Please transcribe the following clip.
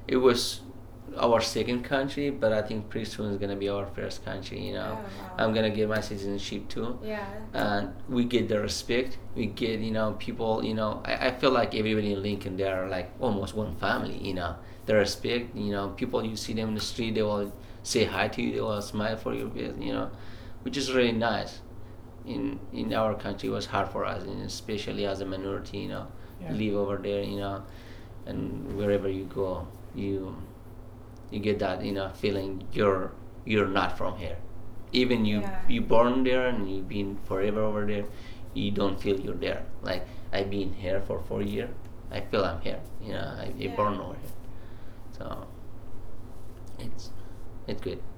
it was our second country, but I think pretty soon it's gonna be our first country. You know, Oh, wow. I'm gonna get my citizenship too. Yeah. And we get the respect. We get, people. I feel like everybody in Lincoln, they are like almost one family. The respect. People, you see them in the street, they will say hi to you. They will smile for your face. Which is really nice. In our country, it was hard for us, and especially as a minority. Yeah. Live over there. And wherever you go, you get that feeling you're not from here. Even Yeah. you born there and you've been forever over there, you don't feel you're there. Like, I've been here for 4 years, I feel I'm here. I Yeah. born over here, so it's good.